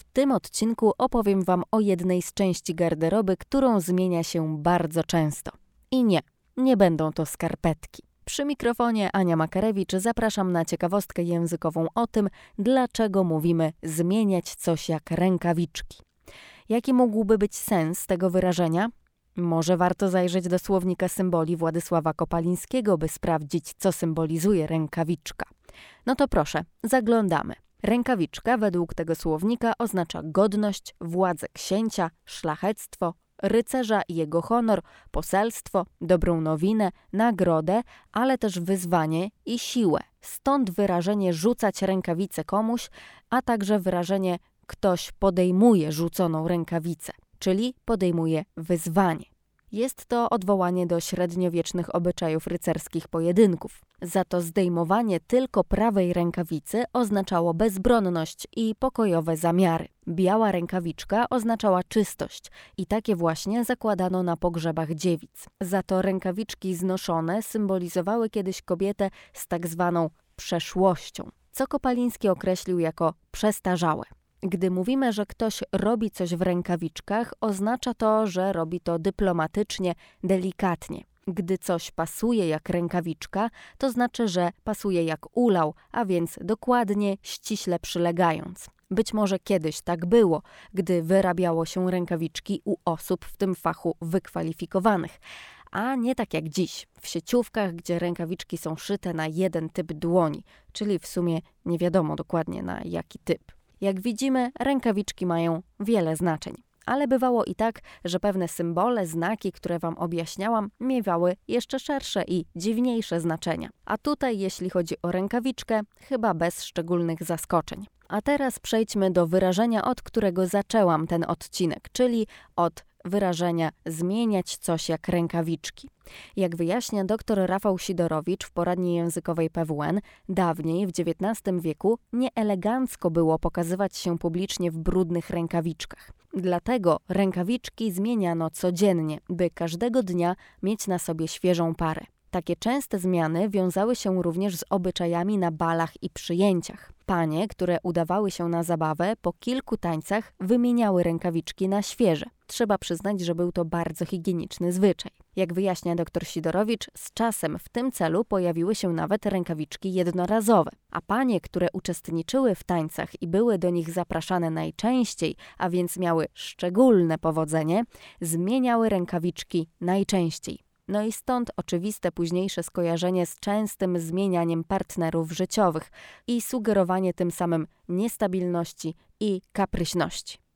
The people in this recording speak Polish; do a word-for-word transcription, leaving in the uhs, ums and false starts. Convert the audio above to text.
tym odcinku opowiem Wam o jednej z części garderoby, którą zmienia się bardzo często. I nie, nie będą to skarpetki. Przy mikrofonie Ania Makarewicz, zapraszam na ciekawostkę językową o tym, dlaczego mówimy zmieniać coś jak rękawiczki. Jaki mógłby być sens tego wyrażenia? Może warto zajrzeć do słownika symboli Władysława Kopalińskiego, by sprawdzić, co symbolizuje rękawiczka. No to proszę, zaglądamy. Rękawiczka według tego słownika oznacza godność, władzę księcia, szlachectwo, rycerza i jego honor, poselstwo, dobrą nowinę, nagrodę, ale też wyzwanie i siłę. Stąd wyrażenie rzucać rękawicę komuś, a także wyrażenie ktoś podejmuje rzuconą rękawicę, czyli podejmuje wyzwanie. Jest to odwołanie do średniowiecznych obyczajów rycerskich pojedynków. Za to zdejmowanie tylko prawej rękawicy oznaczało bezbronność i pokojowe zamiary. Biała rękawiczka oznaczała czystość i takie właśnie zakładano na pogrzebach dziewic. Za to rękawiczki znoszone symbolizowały kiedyś kobietę z tak zwaną przeszłością, co Kopaliński określił jako przestarzałe. Gdy mówimy, że ktoś robi coś w rękawiczkach, oznacza to, że robi to dyplomatycznie, delikatnie. Gdy coś pasuje jak rękawiczka, to znaczy, że pasuje jak ulał, a więc dokładnie, ściśle przylegając. Być może kiedyś tak było, gdy wyrabiało się rękawiczki u osób w tym fachu wykwalifikowanych, a nie tak jak dziś, w sieciówkach, gdzie rękawiczki są szyte na jeden typ dłoni, czyli w sumie nie wiadomo dokładnie na jaki typ. Jak widzimy, rękawiczki mają wiele znaczeń, ale bywało i tak, że pewne symbole, znaki, które Wam objaśniałam, miewały jeszcze szersze i dziwniejsze znaczenia. A tutaj, jeśli chodzi o rękawiczkę, chyba bez szczególnych zaskoczeń. A teraz przejdźmy do wyrażenia, od którego zaczęłam ten odcinek, czyli od wyrażenia zmieniać coś jak rękawiczki. Jak wyjaśnia dr Rafał Sidorowicz w poradni językowej P W N, dawniej w dziewiętnastym wieku nieelegancko było pokazywać się publicznie w brudnych rękawiczkach. Dlatego rękawiczki zmieniano codziennie, by każdego dnia mieć na sobie świeżą parę. Takie częste zmiany wiązały się również z obyczajami na balach i przyjęciach. Panie, które udawały się na zabawę, po kilku tańcach wymieniały rękawiczki na świeże. Trzeba przyznać, że był to bardzo higieniczny zwyczaj. Jak wyjaśnia dr Sidorowicz, z czasem w tym celu pojawiły się nawet rękawiczki jednorazowe, a panie, które uczestniczyły w tańcach i były do nich zapraszane najczęściej, a więc miały szczególne powodzenie, zmieniały rękawiczki najczęściej. No i stąd oczywiste późniejsze skojarzenie z częstym zmienianiem partnerów życiowych i sugerowanie tym samym niestabilności i kapryśności.